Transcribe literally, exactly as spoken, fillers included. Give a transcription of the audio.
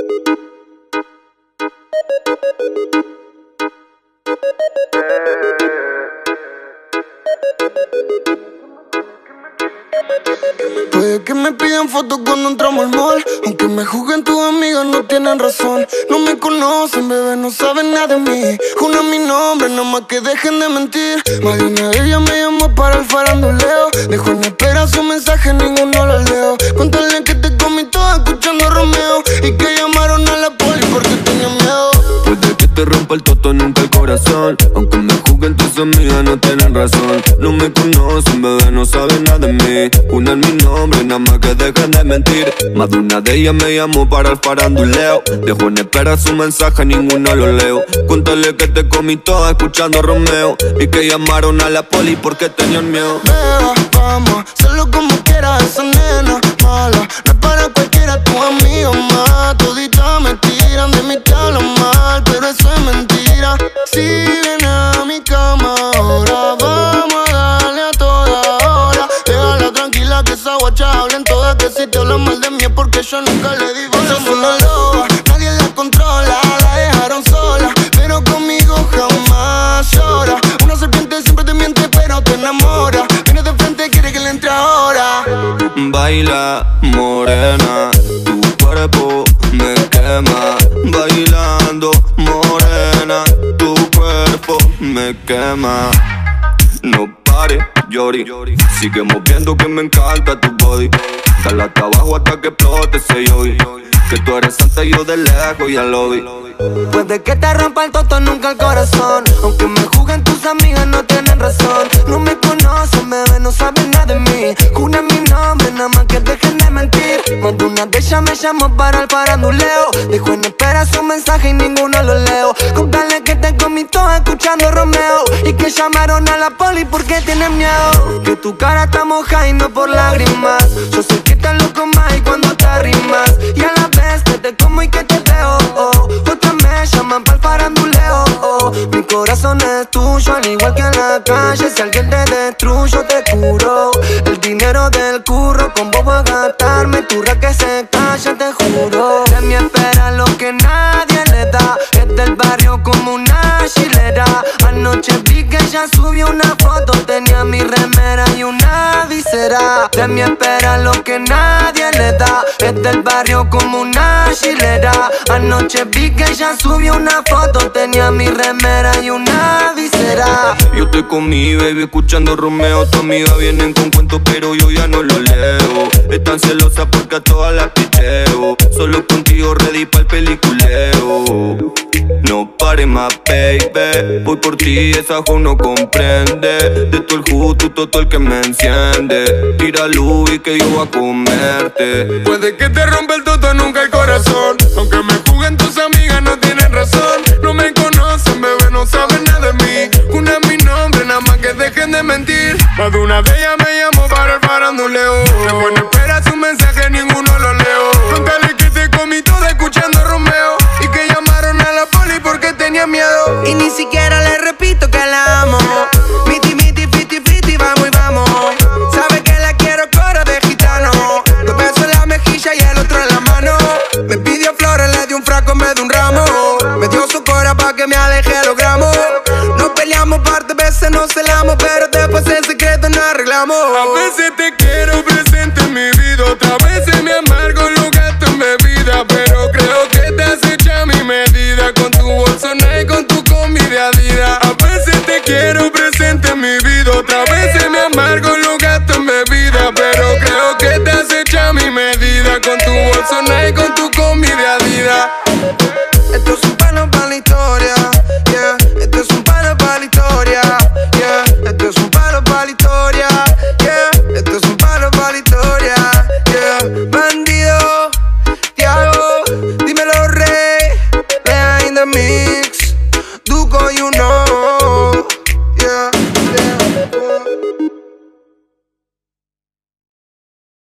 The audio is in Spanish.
Puede que me pidan fotos cuando entramos al mall, aunque me juzguen tus amigas no tienen razón. No me conocen, bebé, no saben nada de mí. Juna mi nombre, nada más que dejen de mentir. Más de una de ellas me llamó para el faranduleo. Dejó en espera su mensaje, ninguno lo leo. Cuéntale que te comí toda escuchando a Romeo y que llamaron a la poli porque tenía miedo. Puede que te rompa el toto, nunca el corazón, aunque me juzguen tus amigas no tienen razón. No me conocen, bebé, no saben nada de mí. Una mi nombre, nada más que dejen de mentir. Más de una de ellas me llamó para el faranduleo. Dejó en espera su mensaje, ninguno lo leo. Cuéntale que te comí toda escuchando a Romeo y que llamaron a la poli porque tenían miedo. Beba, vamos, hazlo como quieras, esa nena mala. No es para cualquiera, tu amigo más. Toditas me tiran, de mí te hablan mal, pero eso es mentira. Si ven a mi cama ahora, vamos a darle a toda hora. Déjala tranquila que esa guacha hablen todas, que si te hablan mal de mí es porque yo nunca le di bola. Ella es una loba, nadie la controla, la dejaron sola, pero conmigo jamás llora. Una serpiente siempre te miente pero te enamora. Viene de frente, quiere que le entre ahora. Baila, morena, tu cuerpo me quema. Bailando, morena, tu cuerpo me quema. No pare, Yori, sigue moviendo que me encanta tu body. Dale hasta abajo hasta que explote ese yogi. Que tú eres santa y yo de lejos ya lo vi. Puede que te rompa el toto, nunca el corazón, aunque me juzguen tus amigas no tienen razón. No me conocen, bebé, no saben nada de mí. Juna mi nombre, nada más que dejen de mentir. Más de una de ellas me llamó para el faranduleo. Dejó en espera su mensaje y ninguno lo leo. Contale que te comí toda escuchando a Romeo y que llamaron a la poli porque tienen miedo. Que tu cara está mojada y no por lágrimas. Yo sé que te loco más y cuando te arrimas, y a la vez que te como y que te veo, oh. Otras me llaman pa'l faranduleo, oh. Mi corazón es tuyo, al igual que en la calle. Si alguien te destruyo, te curo. El dinero del curro, con vos voy a gastarme. Tu ra que se calla, te juro. De mí espera lo que nadie le da. Es del barrio como una chilera. Anoche vi que ella subió una foto, tenía mi remera y una visera. De mí espera lo que nadie le da. Es del barrio como una chilera. Anoche vi que ella subió una foto, tenía mi remera y una visera. Yo estoy con mi baby escuchando Romeo. Tu amiga vienen con cuentos pero yo ya no lo leo. Están celosas porque a todas las picheo. Solo contigo ready pa'l peliculeo. No pare más, baby, voy por ti, esa jo no comprende. De todo el justo, todo el que me enciende. Tira luz y que yo voy a comerte. Puede que te rompa el toto, nunca el corazón, aunque me juzguen tus amigas no tienen razón. No me conocen, bebé, no saben nada de mí. Una es mi nombre, nada más que dejen de mentir. Más de una de ellas me llamó para el faranduleo. Dejó en espera su mensaje, ninguno lo leo. Contale que te comí toda escuchando a Romeo y que llamaron a la poli porque tenía miedo. Y ni siquiera le repito que la amo. Miti, miti, fiti, fiti, vamos y vamos. Sabe que la quiero coro de gitano. Dos besos en la mejilla y el otro en la mano. Me pidió flores, le di un frasco en vez de un ramo. Me dio su cora pa' que me aleje de los gramos. Nos peleamos par de veces, nos celamos, pero después en secreto nos arreglamos. A veces te quiero presente en mi vida, otras veces me amargo los gastos en bebida. Pero creo que te has hecho a mi medida, con tu bolsona y con tu comida Adidas. A veces te quiero presente en mi vida, otras veces me amargo los gastos en bebida. Pero creo que te has hecho a mi medida, con tu bolsona y con tu comida Adidas. Esto es un palo para la historia, yeah. Esto es un palo para la historia, yeah. Esto es un palo para la historia, yeah. Esto es un palo para la historia, yeah. Bandido, Thiago, dímelo rey, behind the me.